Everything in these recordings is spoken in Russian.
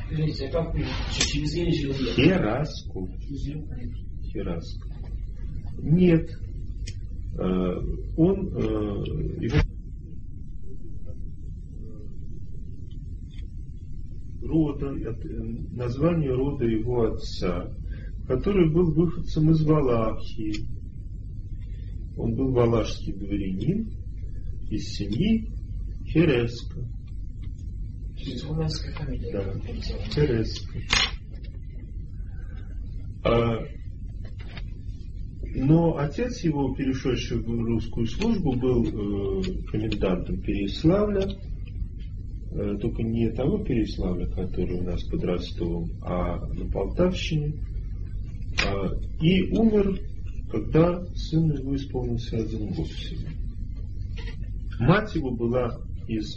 Скажите, а как через Н через Е? Херасков. Херасков. Нет. Он его рода, название рода его отца, который был выходцем из Валахии. Он был валашский дворянин из семьи Хереско. Румынская фамилия. Да, Хереско. Но отец его, перешедший в русскую службу, был комендантом Переяславля, только не того Переяславля, который у нас под Ростовом, а на Полтавщине, и умер, когда сыну его исполнился 1 год всего. Мать его была из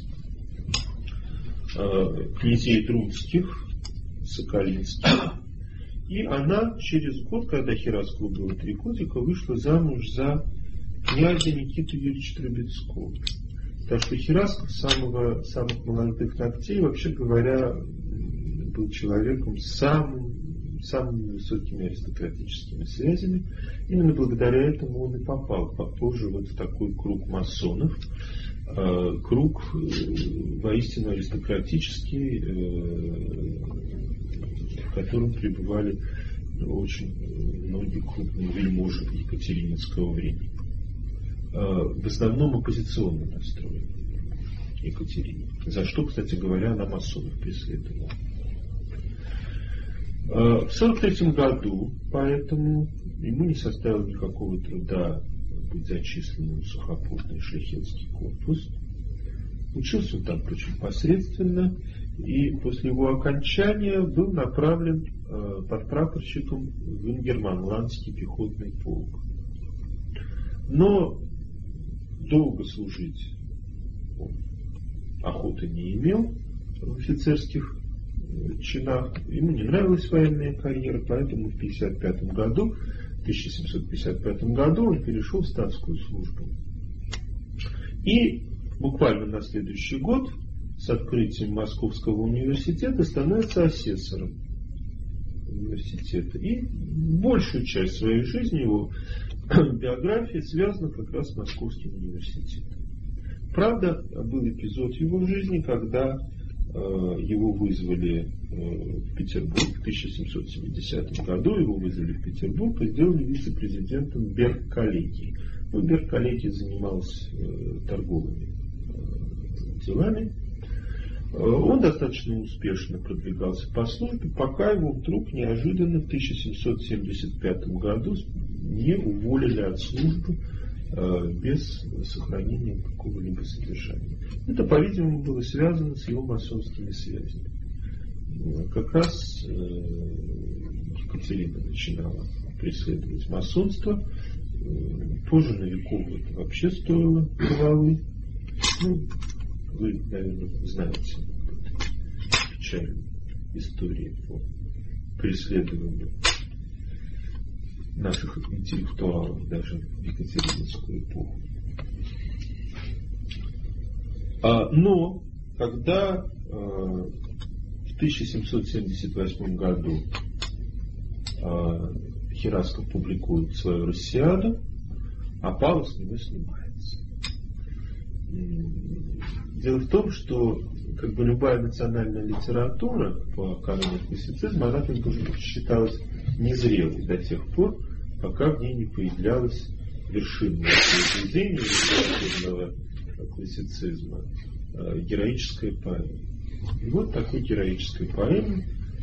князей Друдских, Соколинских, и она через год, когда Хераскову было 3 годика, вышла замуж за князя Никиту Юрьевича Трубецкого. Так что Херасков с самых молодых ногтей, вообще говоря, был человеком с самыми высокими аристократическими связями. Именно благодаря этому он и попал попозже вот в такой круг масонов, круг воистину аристократический, в котором пребывали очень многие крупные вельможи екатерининского времени. В основном оппозиционно настроены Екатерине. За что, кстати говоря, она масонов преследовала. В 1943 году, поэтому ему не составило никакого труда быть зачисленным в сухопутный шляхетский корпус. Учился он там, впрочем, посредственно, и после его окончания был направлен подпрапорщиком в Ингерманландский пехотный полк. Но долго служить он охоты не имел в офицерских чинах. Ему не нравилась военная карьера, поэтому в 1755 году он перешел в статскую службу. И буквально на следующий год с открытием Московского университета становится асессором университета. И большую часть своей жизни его биография связана как раз с Московским университетом. Правда, был эпизод в его жизни, когда его вызвали в Петербург в 1770 году, его вызвали в Петербург и сделали вице-президентом Берг-коллегии. Берг-коллегия занималась торговыми делами. Он достаточно успешно продвигался по службе, пока его вдруг неожиданно в 1775 году не уволили от службы без сохранения какого-либо содержания. Это, по-видимому, было связано с его масонскими связями. Как раз Екатерина начинала преследовать масонство. Позже Новикову это вообще стоило головы. Вы, наверное, знаете печальную историю по преследованию наших интеллектуалов даже в екатерининскую эпоху. Но когда в 1778 году Херасков публикует свою «Россиаду», Апало с него снимается. Дело в том, что как бы любая национальная литература по канону классицизма, она как бы считалась незрелой до тех пор, пока в ней не появлялось вершинное произведение литературного классицизма, героическая поэма. И вот такой героической поэмы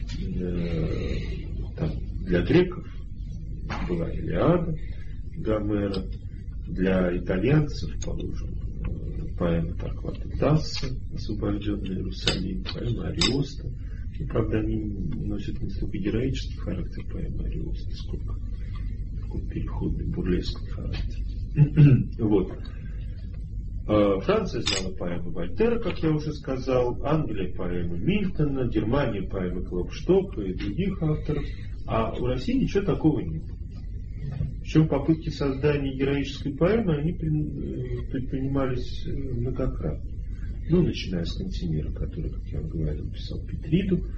для греков была Илиада Гомера, для итальянцев, положим, поэма Торквата Тасса «Освобожденный Иерусалим», поэма Ариоста. И, правда, они носят не столько героический характер поэмы Ариоста, сколько такой переходный бурлесковый характер. Вот. Франция знала поэмы Вольтера, как я уже сказал, Англия поэмы Мильтона, Германия поэмы Клопштока и других авторов, а у России ничего такого нет. Причем попытки создания героической поэмы, они предпринимались многократно. Начиная с Кантемира, который, как я вам говорил, писал Петриду,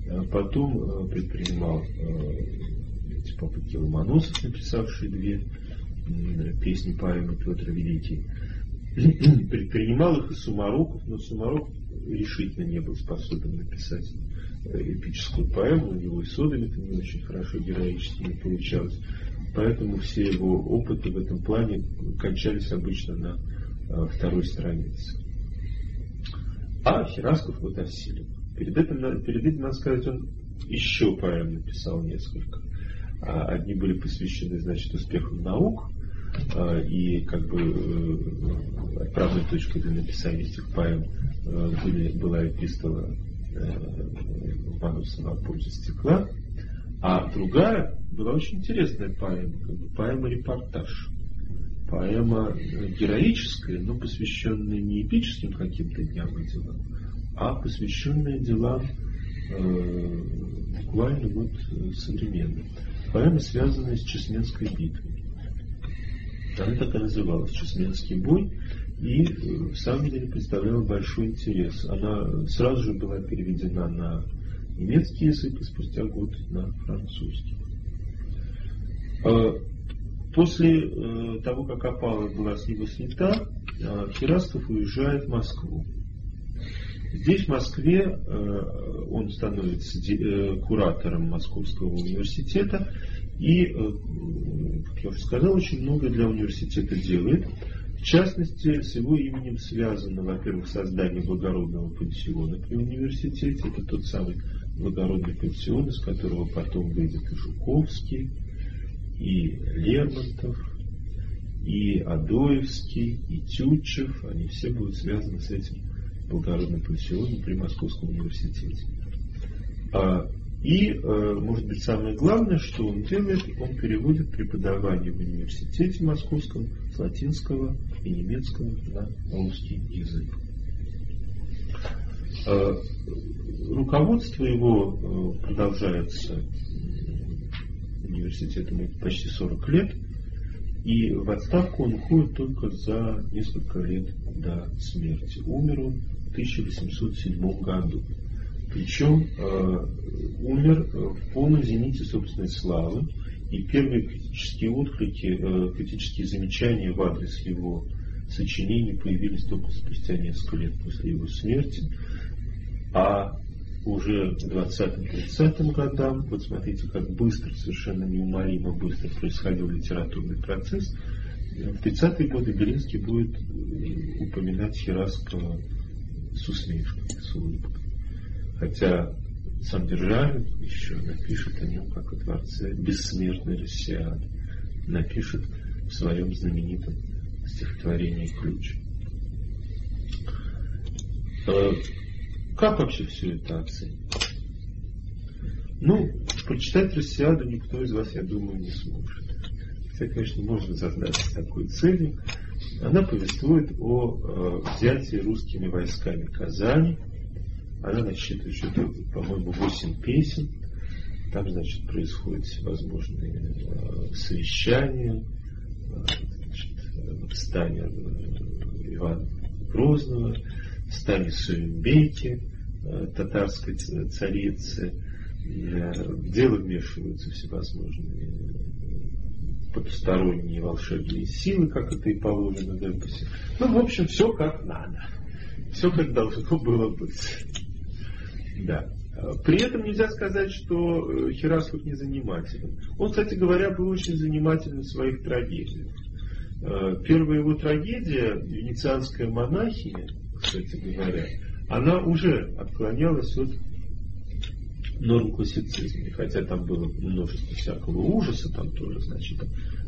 Потом предпринимал эти попытки Ломоносов, написавший 2 песни, поэмы Петр Великий. Предпринимал их и Сумароков, но Сумароков решительно не был способен написать эпическую поэму, у него и содами-то не очень хорошо героически не получалось. Поэтому все его опыты в этом плане кончались обычно на 2-й странице. А Херасков вот осилил. Перед этим, надо сказать, он еще поэм написал несколько. Одни были посвящены, значит, успехам наук, и как бы отправной точкой для написания этих поэм была эпистола Ломоносова о пользе стекла, а другая была очень интересная поэма, как бы поэма-репортаж. Поэма героическая, но посвященная не эпическим каким-то дням и делам, а посвященная делам буквально вот современным. Поэма, связанная с Чесменской битвой. Она так и называлась «Чесменский бой», и в самом деле представляла большой интерес. Она сразу же была переведена на немецкий язык и спустя год на французский. После того, как опала была с него снята, Херасков уезжает в Москву. Здесь, в Москве, он становится куратором Московского университета и, как я уже сказал, очень много для университета делает. В частности, с его именем связано, во-первых, создание благородного пансиона при университете. Это тот самый благородный пансион, из которого потом выйдет и Жуковский, и Лермонтов, и Адоевский, и Тютчев. Они все будут связаны с этим благородным пансионом при Московском университете. И, может быть, самое главное, что он делает, он переводит преподавание в университете московском с латинского и немецкого на русский язык. Руководство его продолжается университетом почти 40 лет, и в отставку он уходит только за несколько лет до смерти. Умер он в 1807 году. Причем умер в полном зените собственной славы, и первые критические отклики, критические замечания в адрес его сочинений появились только спустя несколько лет после его смерти. А уже к 20-30 годам, вот смотрите, как быстро, совершенно неумолимо быстро происходил литературный процесс. В 30-е годы Белинский будет упоминать Хераскова с усмешкой, с улыбкой. Хотя сам Державин еще напишет о нем, как о творце бессмертной Россиады. Напишет в своем знаменитом стихотворении «Ключ». Как вообще все это оценить? Ну, прочитать «Россиаду» никто из вас, я думаю, не сможет. Хотя, конечно, можно задаться такой целью. Она повествует о взятии русскими войсками Казани. Она насчитывает что-то, по-моему, 8 песен. Там, значит, происходят всевозможные совещания, в стане Ивана Грозного, в стане Суембейки, татарской царицы. В дело вмешиваются всевозможные потусторонние волшебные силы, как это и положено в эпосе. Ну, в общем, все как надо. Все как должно было быть. Да. При этом нельзя сказать, что Херасков не занимателен. Он, кстати говоря, был очень занимателен в своих трагедиях. Первая его трагедия, «Венецианская монахиня», кстати говоря, она уже отклонялась от норм классицизма. Хотя там было множество всякого ужаса, там тоже, значит,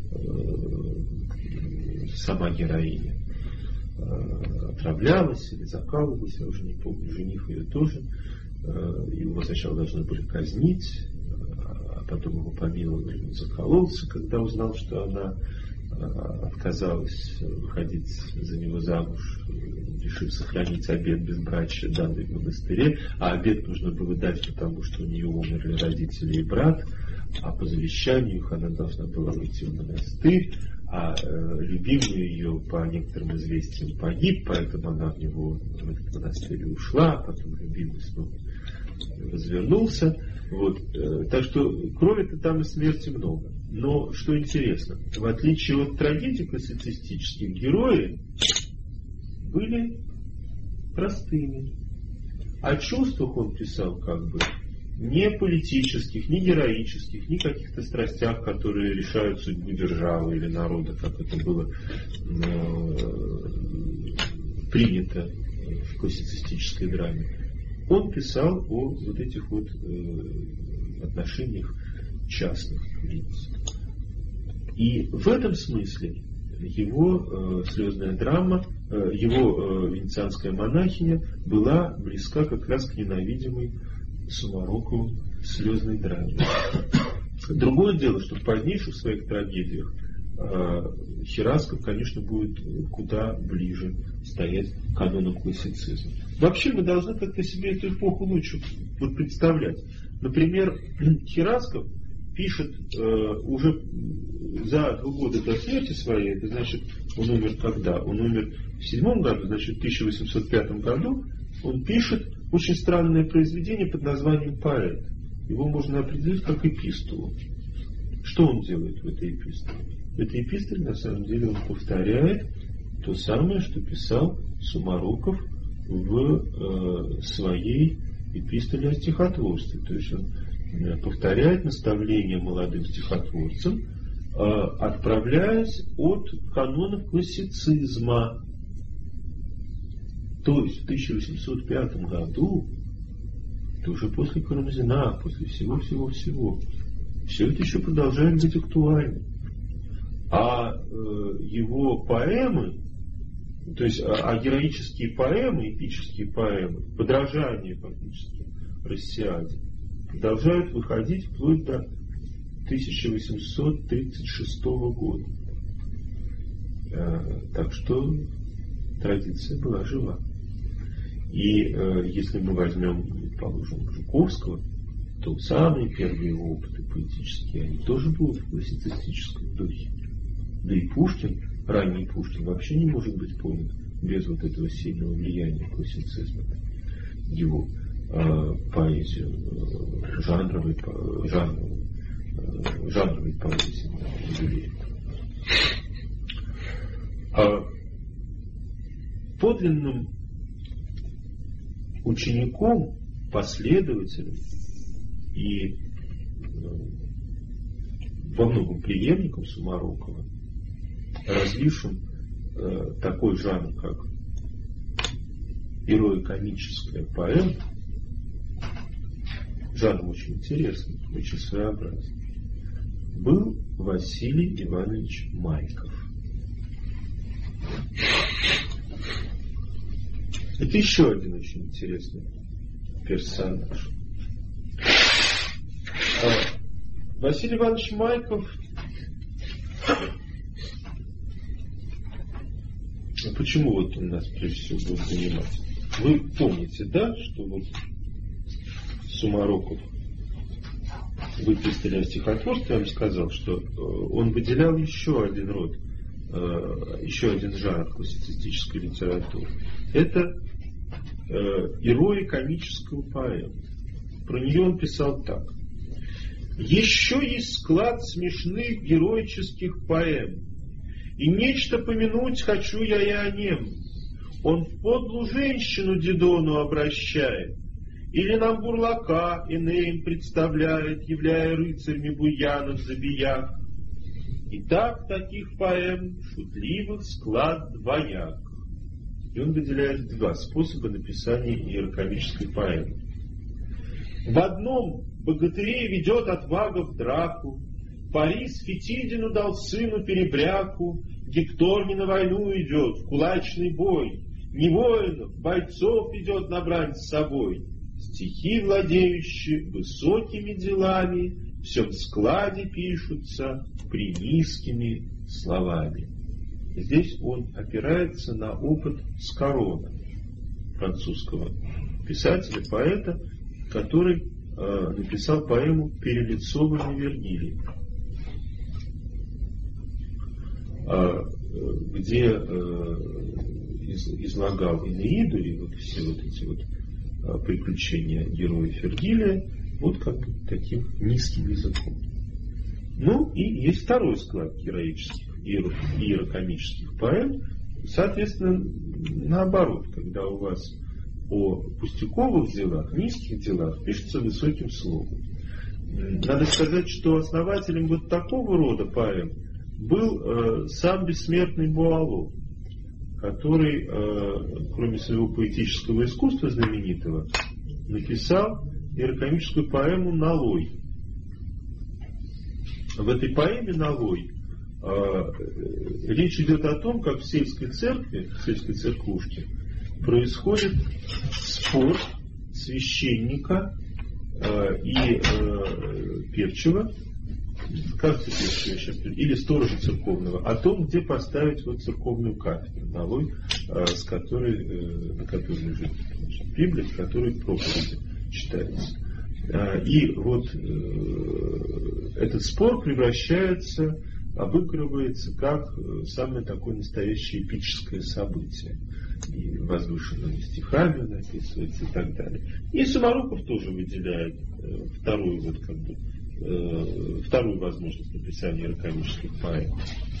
сама героиня отравлялась или закалывалась, я уже не помню, жених ее тоже. Его сначала должны были казнить, а потом его помиловали, он закололся, когда узнал, что она отказалась выходить за него замуж, решив сохранить обет безбрачия, данный в монастыре. А обет нужно было дать, потому что у нее умерли родители и брат, а по завещанию их она должна была выйти в монастырь, а любимый ее, по некоторым известиям, погиб, поэтому она в него, в этот монастырь ушла, а потом любимый снова развернулся. Вот. Так что крови-то там и смерти много. Но что интересно, в отличие от трагедий классицистических, герои были простыми. О чувствах он писал как бы не политических, не героических, не каких-то страстях, которые решают судьбу державы или народа, как это было принято в классицистической драме. Он писал о вот этих вот отношениях частных лиц. И в этом смысле его слезная драма, его венецианская монахиня была близка как раз к ненавидимой Сумарокову слезной драме. Другое дело, что в позднейших своих трагедиях Херасков, конечно, будет куда ближе стоять к канонам классицизма. Вообще мы должны как-то себе эту эпоху лучше вот представлять. Например, Херасков пишет уже за 2 года до смерти своей, это значит, он умер когда? Он умер в 7 году, значит, в 1805 году он пишет очень странное произведение под названием «Поэт». Его можно определить как эпистолу. Что он делает в этой эпистоле? В этой эпистоле, на самом деле, он повторяет то самое, что писал Сумароков в своей эпистоле о стихотворстве. То есть он повторяет наставления молодым стихотворцам, отправляясь от канонов классицизма. То есть в 1805 году, это уже после Карамзина, после всего-всего-всего, все это еще продолжает быть актуальным. А его поэмы, то есть героические поэмы, эпические поэмы, подражание фактически Россиаде, продолжают выходить вплоть до 1836 года. Так что традиция была жива. И если мы возьмем, положим, Жуковского, то самые первые его опыты поэтические, они тоже будут в классицистическом духе. Да и Пушкин, ранний Пушкин, вообще не может быть понят без вот этого сильного влияния классицизма. Его поэзию, жанровой поэзии. Подлинным учеником, последователем и во многом преемником Сумарокова, развившим такой жанр, как герои-комическая поэма, жанр очень интересный, очень своеобразный, был Василий Иванович Майков. Это еще один очень интересный персонаж. Василий Иванович Майков, почему вот он нас прежде всего будет занимать? Вы помните, да, что вот Сумароков в эпистоле о стихотворстве, я вам сказал, что он выделял еще один род, еще один жанр классицистической литературы. Это герои комического поэма. Про нее он писал так. Еще есть склад смешных героических поэм, и нечто помянуть хочу я и о нем. Он в подлую женщину Дидону обращает, или нам бурлака Энеем представляет, являя рыцарями буянов забияк. И так таких поэм шутливых склад двояк. И он выделяет 2 способа написания героической поэмы. В одном богатырей ведет отвага в драку, Парис Фетидину дал сыну перебряку, Гектор не на войну идет, в кулачный бой, не воинов, бойцов идет на брань с собой. Стихи, владеющие высокими делами, в всем складе пишутся принизкими словами. Здесь он опирается на опыт Скорона, французского писателя, поэта, который написал поэму «Перелицованный Вергилий», где излагал Энеиду и вот все вот эти вот приключения героя Вергилия вот как бы таким низким языком. Ну и есть второй склад героических иерокомических поэм, соответственно, наоборот, когда у вас о пустяковых делах, низких делах пишется высоким слогом. Надо сказать, что основателем вот такого рода поэм был сам бессмертный Буало, который, кроме своего поэтического искусства знаменитого, написал иерокомическую поэму «Налой». В этой поэме «Налой» речь идет о том, как в сельской церкви, в сельской церквушке, происходит спор священника и певчего, кажется, певчего сейчас, или сторожа церковного, о том, где поставить вот церковную кафедру, налой, с которой, на которой лежит Библия, в которой проповеди читаются. И вот этот спор превращается, обыгрывается как самое такое настоящее эпическое событие. И возвышенными стихами написывается и так далее. И Сумароков тоже выделяет вторую возможность написания иерокомических поэм.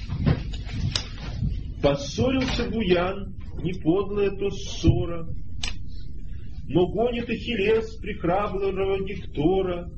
Поссорился Буян, не подлая то ссора, но гонит Ахиллес прихраброго Гектора.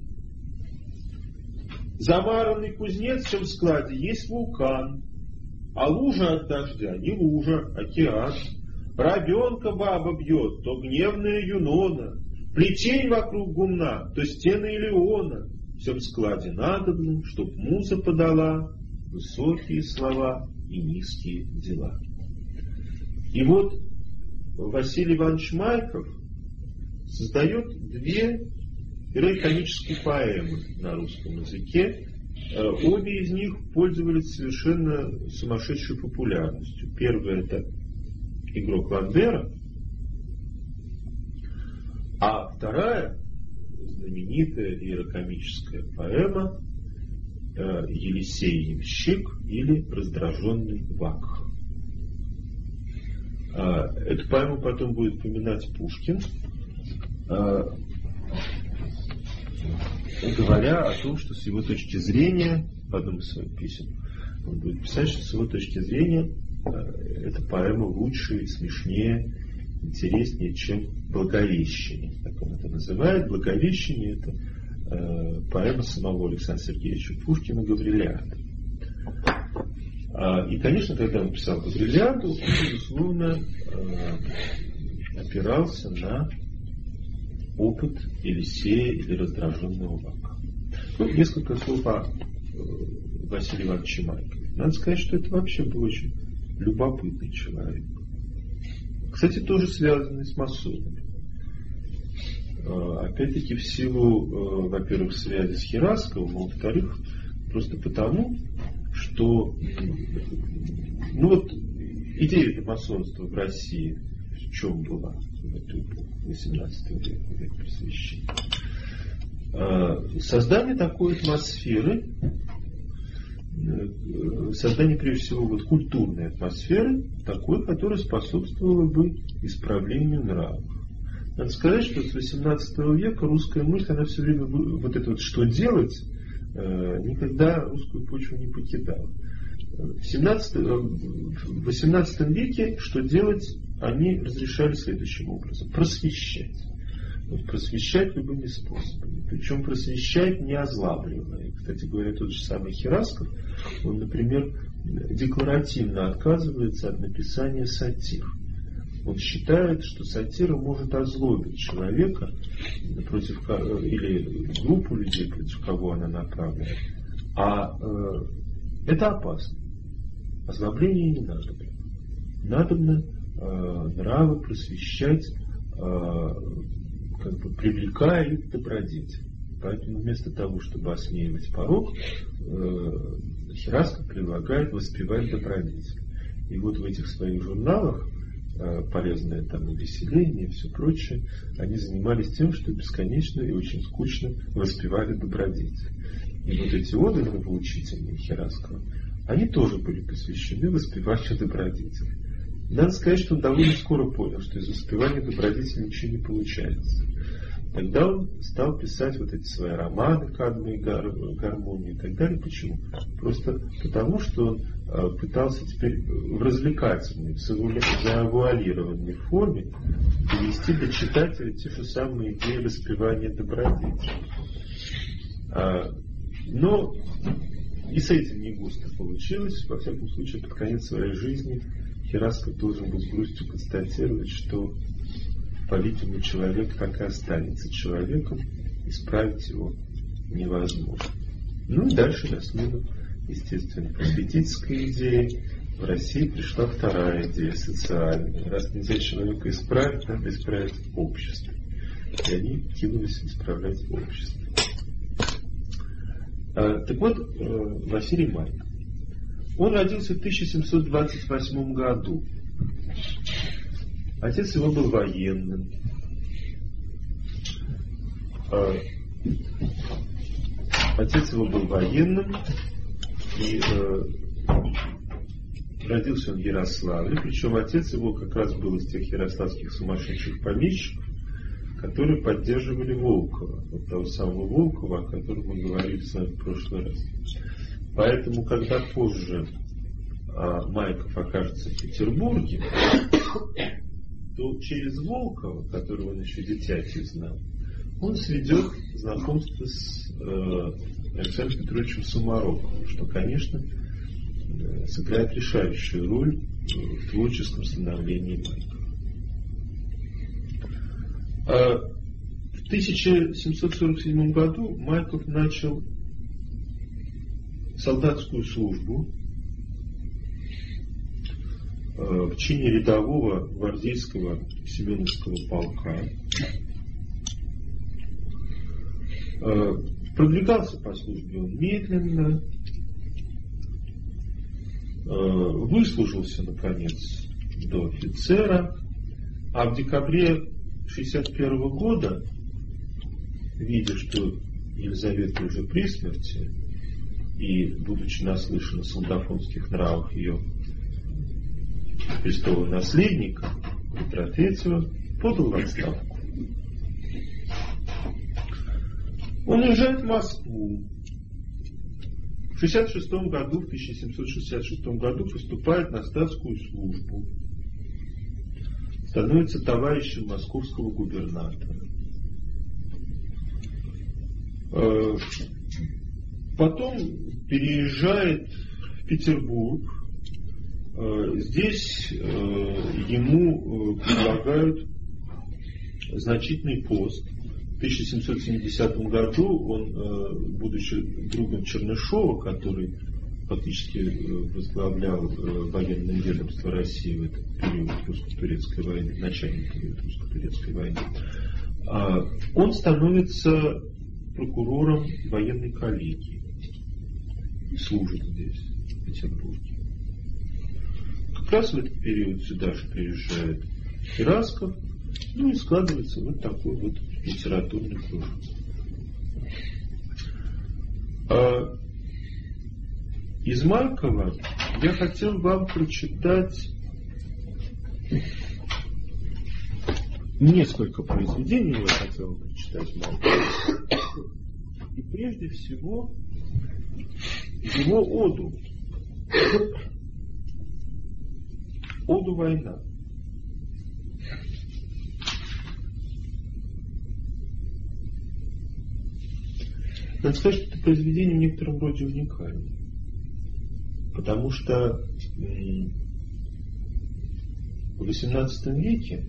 Замаранный кузнец в всем складе есть вулкан, а лужа от дождя не лужа, океан. Рабенка баба бьет, то гневная Юнона, плетень вокруг гумна, то стены Илиона. В всем складе надобно, чтоб муза подала высокие слова и низкие дела. И вот Василий Иванович Майков создает две иерокомические поэмы на русском языке. Обе из них пользовались совершенно сумасшедшей популярностью. Первая — это «Игрок Ламбера», а вторая знаменитая иерокомическая поэма «Елисей Ямщик» или «Раздраженный Вакх». Эту поэму потом будет упоминать Пушкин, говоря о том, что с его точки зрения, в одном из своих писем, он будет писать, что с его точки зрения эта поэма лучше, смешнее, интереснее, чем «Благовещение». Так он это называет. «Благовещение» — это поэма самого Александра Сергеевича Пушкина «Гаврилиада». И, конечно, когда он писал «Гаврилиаду», он, безусловно, опирался на опыт Елисея или раздраженного Вакха. Ну, несколько слов о Василии Ивановиче Майкове. Надо сказать, что это вообще был очень любопытный человек. Кстати, тоже связанный с масонами. Опять-таки в силу, во-первых, связи с Херасковым, а во-вторых, просто потому, что идея масонства в России в чем была в эту эпоху, 18 века, век Просвещения? Создание такой атмосферы, создание, прежде всего, культурной атмосферы, такой, которая способствовала бы исправлению нравов. Надо сказать, что с 18 века русская мысль, она все время что делать, никогда русскую почву не покидала. В 18 веке что делать они разрешали следующим образом: просвещать. Просвещать любыми способами. Причем просвещать не озлабливая. Кстати говоря, тот же самый Херасков, он, например, декларативно отказывается от написания сатир. Он считает, что сатира может озлобить человека или группу людей, против кого она направлена. А это опасно. Озлобление не надобно. Надобно нравы просвещать, привлекая их к добродетели. Поэтому вместо того, чтобы осмеивать порок, Херасков предлагает воспевать добродетель. И вот в этих своих журналах, полезное там увеселение и все прочее, они занимались тем, что бесконечно и очень скучно воспевали добродетель. И вот эти оды нравоучительные Хераскова, они тоже были посвящены воспеванию добродетели. Надо сказать, что он довольно скоро понял, что из воспевания добродетели ничего не получается. Тогда он стал писать вот эти свои романы «Кадма и гармония» и так далее. Почему? Просто потому, что он пытался теперь в развлекательной, в завуалированной форме довести до читателя те же самые идеи воспевания добродетели. Но и с этим не густо получилось. Во всяком случае, под конец своей жизни Херасков должен был с грустью констатировать, что, по-видимому, человек так и останется человеком, исправить его невозможно. Ну и дальше на смену, естественно, просветительской идеи в России пришла вторая идея, социальная. Раз нельзя человека исправить, надо исправить общество. И они кинулись исправлять общество. Так вот, Василий Майков. Он родился в 1728 году. Отец его был военным. И родился он в Ярославле. Причем отец его как раз был из тех ярославских сумасшедших помещиков, которые поддерживали Волкова. Вот того самого Волкова, о котором мы говорили с вами в прошлый раз. Поэтому, когда позже Майков окажется в Петербурге, то через Волкова, которого он еще дитятей знал, он сведет знакомство с Александром Петровичем Сумароковым, что, конечно, сыграет решающую роль в творческом становлении Майкова. В 1747 году Майков начал солдатскую службу в чине рядового гвардейского Семеновского полка. Продвигался по службе он медленно, выслужился, наконец, до офицера, а в декабре 1961 года, видя, что Елизавета уже при смерти, и, будучи наслышан о солдафонских нравах ее престолового наследника Петра III, подал в отставку. Он уезжает в Москву. В 1766 году поступает на статскую службу. Становится товарищем московского губернатора. Потом переезжает в Петербург. Здесь ему предлагают значительный пост. В 1770 году он, будучи другом Чернышова, который фактически возглавлял военное ведомство России в этот период русско-турецкой войны, начальный период русско-турецкой войны, он становится прокурором военной коллегии и служит здесь, в Петербурге. Как раз в этот период сюда же приезжает Херасков, ну и складывается вот такой вот литературный кружок. Из Майкова я хотел вам прочитать несколько произведений, я хотел прочитать Майкова. И прежде всего его оду. Оду «Война». Надо сказать, что это произведение в некотором роде уникально. Потому что в XVIII веке,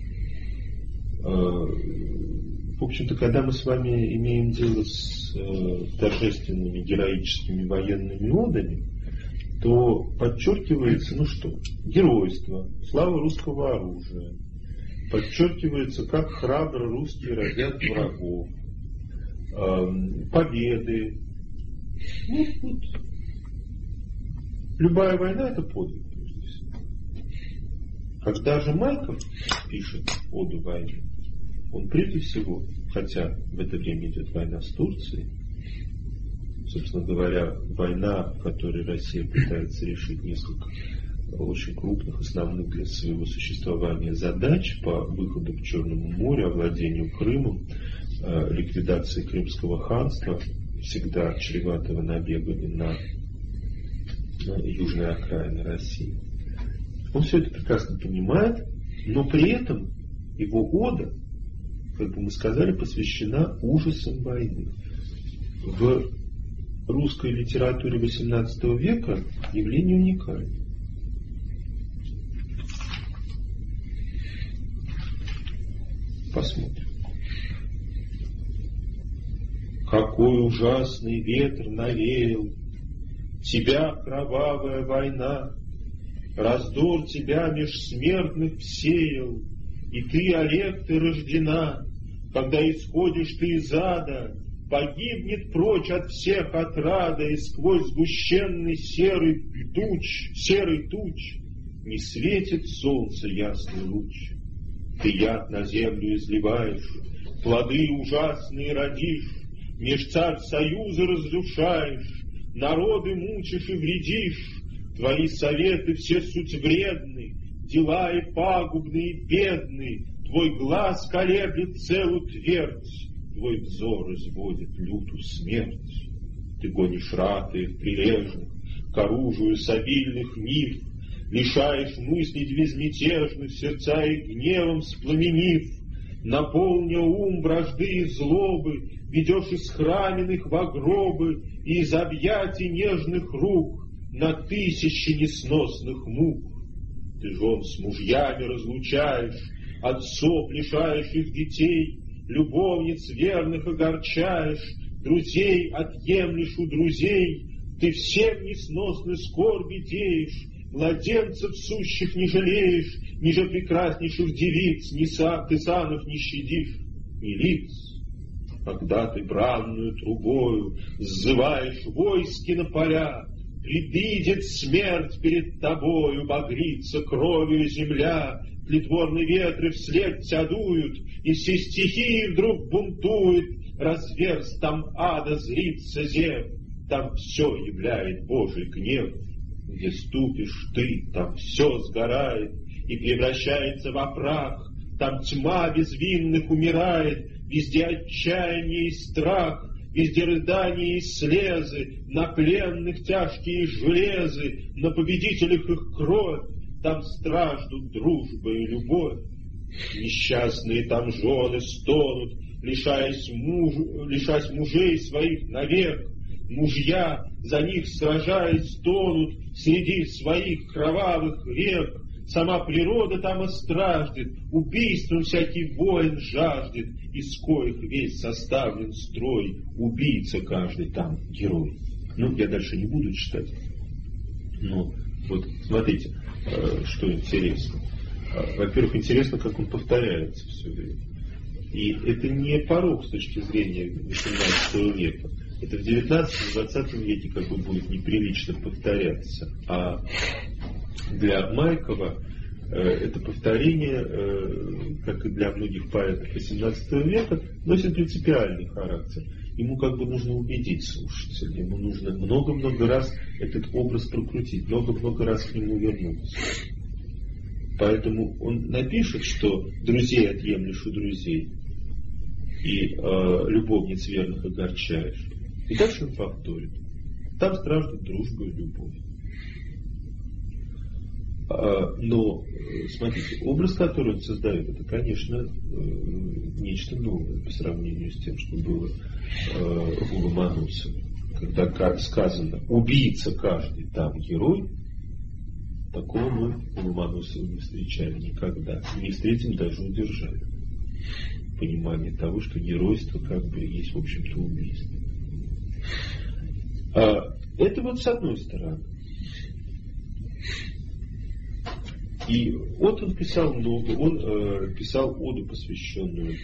в общем-то, когда мы с вами имеем дело с торжественными, героическими военными одами, то подчеркивается, геройство, слава русского оружия, подчеркивается, как храбро русские разят врагов, победы. Любая война — это подвиг, прежде всего. Когда же Майков пишет оду войны, он прежде всего, хотя в это время идет война с Турцией, собственно говоря, война, в которой Россия пытается решить несколько очень крупных, основных для своего существования задач по выходу к Черному морю, овладению Крымом, ликвидации Крымского ханства, всегда чреватого набегами на южные окраины России. Он все это прекрасно понимает, но при этом его ода, как бы мы сказали, посвящена ужасам войны. В русской литературе XVIII века явление уникальное. Посмотрим. Какой ужасный ветер навеял, тебя кровавая война, раздор тебя меж смертных всеял, и ты, Олег, ты рождена, когда исходишь ты из ада, погибнет прочь от всех отрада, и сквозь сгущенный серый туч не светит солнце ясный луч. Ты яд на землю изливаешь, плоды ужасные родишь, меж царь союза разрушаешь, народы мучишь и вредишь, твои советы все суть вредны, дела и пагубны и бедны, твой глаз колеблет целую твердь, твой взор изводит лютую смерть. Ты гонишь ратых прилежных к оружию с обильных нив, лишаешь мыслить безмятежных, сердца их гневом спламенив, наполня ум вражды и злобы, ведешь из храменных во гробы и из объятий нежных рук на тысячи несносных мук. Ты жен с мужьями разлучаешь, отцов лишаешь их детей, любовниц верных огорчаешь, друзей отъемлешь у друзей, ты всем несносной скорби деешь, младенцев сущих не жалеешь, ниже прекраснейших девиц, ты санов не щадишь, ни лиц. Когда ты бранную трубою сзываешь войски на поля, предвидит смерть перед тобою, багрится кровью земля, тлетворные ветры вслед тебя дуют, и все стихии вдруг бунтуют, разверз там ада зрится зев, там все являет Божий гнев. Где ступишь ты, там все сгорает и превращается во прах, там тьма безвинных умирает, везде отчаяние и страх, везде рыдания и слезы, на пленных тяжкие железы, на победителях их кровь, там страждут дружба и любовь. Несчастные там жены стонут, лишаясь мужей своих навек, мужья, за них сражаясь, тонут среди своих кровавых рек. Сама природа там остраждет, убийством всякий воин жаждет, из коих весь составлен строй, убийца каждый там герой. Ну, я дальше не буду читать. Но вот смотрите, что интересно. Во-первых, интересно, как он повторяется все время. И это не порог с точки зрения XVIII века. Это в XIX-XX веке как бы будет неприлично повторяться. А для Майкова это повторение, как и для многих поэтов XVIII века, носит принципиальный характер. Ему как бы нужно убедить слушателя, ему нужно много-много раз этот образ прокрутить, много-много раз к нему вернуться. Поэтому он напишет, что друзей отъемлешь у друзей и любовниц верных огорчаешь. И дальше он повторит. Там страждут дружба и любовь. Но, смотрите, образ, который он создает, это, конечно, нечто новое по сравнению с тем, что было у Ломоносова. Когда, как сказано, убийца каждый там герой, такого мы у Ломоносова не встречали никогда. Не встретим даже у Державина. Понимание того, что геройство как бы есть, в общем-то, убийство. Это вот с одной стороны. И вот он писал много, он писал оду, посвященную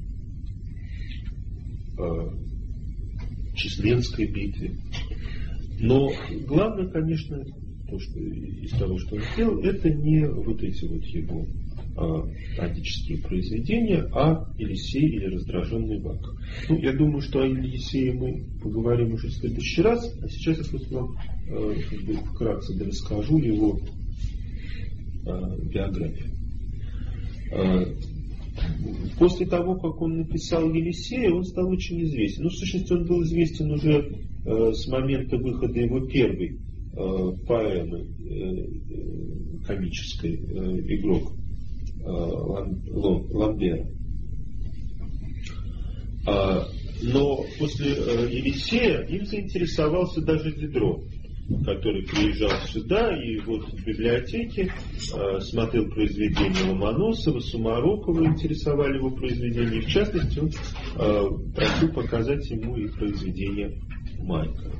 Чесменской битве. Но главное, конечно, то, что из того, что он сделал, это не вот эти вот его антические произведения, а Елисей или раздраженный Вак. Ну, я думаю, что о Елисее мы поговорим уже в следующий раз, а сейчас я вам вкратце расскажу его биографию. После того, как он написал «Елисея», он стал очень известен. В сущности, он был известен уже с момента выхода его первой поэмы комической «Игрок» Ламбера. Но после «Елисея» им заинтересовался даже Дидро, который приезжал сюда и вот в библиотеке смотрел произведения Ломоносова, Сумарокова, интересовали его произведения. В частности, он просил показать ему и произведения Майка.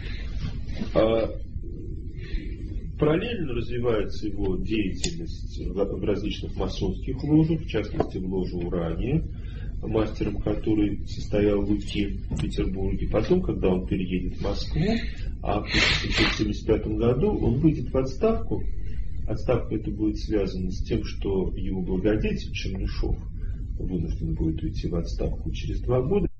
Параллельно развивается его деятельность в различных масонских ложах, в частности в ложе Урания, мастером который состоял Лукин в Петербурге. Потом, когда он переедет в Москву, а в 1975 году он выйдет в отставку. Отставка эта будет связана с тем, что его благодетель Чернышов вынужден будет уйти в отставку через 2 года.